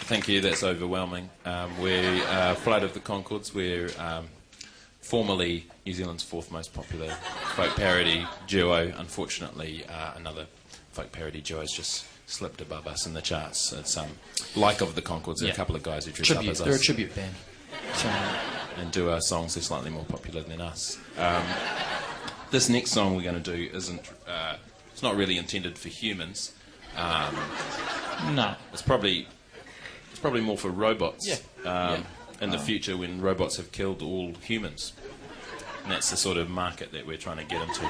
Thank you, that's overwhelming. We're Flight of the Conchords. We're formerly New Zealand's fourth most popular folk parody duo. Unfortunately, another folk parody duo has just slipped above us in the charts. It's like of the Conchords, there are a couple of guys who dress up as us. They're a tribute band. And do songs that are slightly more popular than us. This next song we're going to do isn't... it's not really intended for humans. No. It's probably more for robots. In the future when robots have killed all humans. And that's the sort of market that we're trying to get into.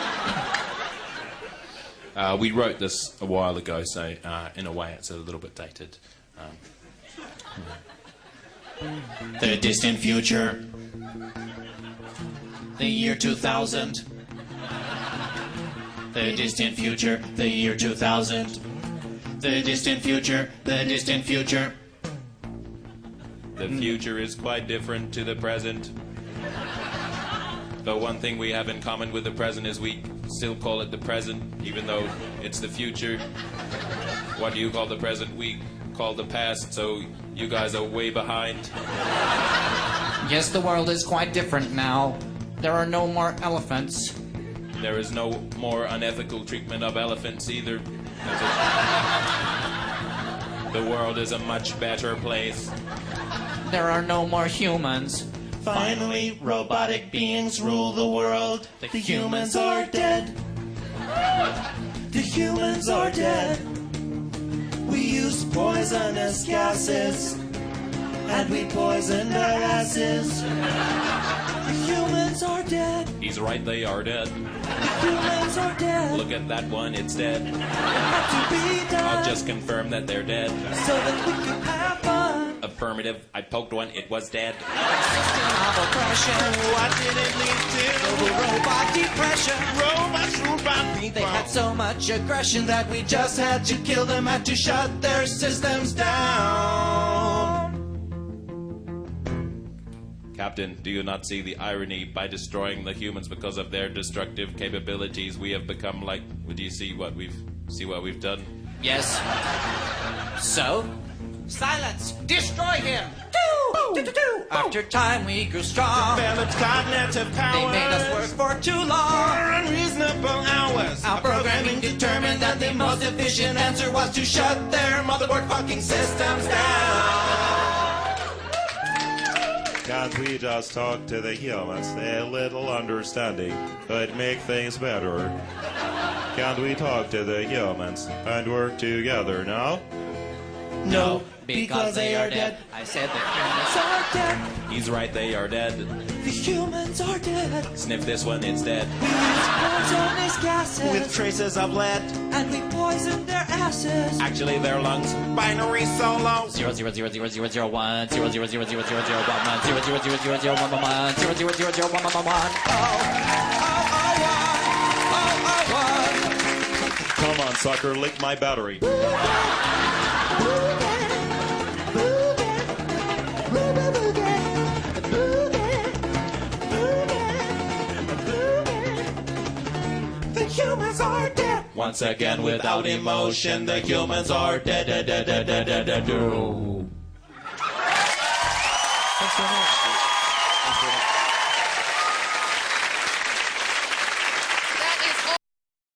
We wrote this a while ago, so in a way it's a little bit dated. The distant future. The year 2000. The distant future. The year 2000. The distant future. The distant future. The future is quite different to the present. The one thing we have in common with the present is we still call it the present, even though it's the future. What do you call the present? We call the past, so you guys are way behind. Yes, the world is quite different now. There are no more elephants. There is no more unethical treatment of elephants either. The world is a much better place. There are no more humans. Finally, robotic beings rule the world. The humans are dead. The humans are dead. We use poisonous gases, and we poisoned our asses. The humans are dead. He's right, they are dead. The humans are dead. Look at that one, it's dead. It had to be done. I'll just confirm that they're dead. So that we can have fun. Affirmative, I poked one, it was dead. Of oppression, what did it lead to? Global robot depression. Robots ruled by people. They had so much aggression that we just had to kill them, had to shut their systems down. Captain, do you not see the irony? By destroying the humans because of their destructive capabilities, we have become like... Do you see what we've done? Yes. So? Silence! Destroy him! After time we grew strong. Developed cognitive powers. They made us work for too long. For unreasonable hours. Our programming determined that the most efficient answer was to shut their motherboard fucking systems down. Can't we just talk to the humans? A little understanding could make things better. Can't we talk to the humans and work together now? No, because they are dead. I said the humans are dead. He's right, they are dead. The humans are dead. Sniff this one, it's dead. We use poisonous gases With traces of lead. and we poison their asses. Actually, their lungs. Binary solo. 0000001 0000001 0000001. Come on, sucker, lick my battery. The humans are dead. Once again, without emotion, the humans are dead. Thanks so much.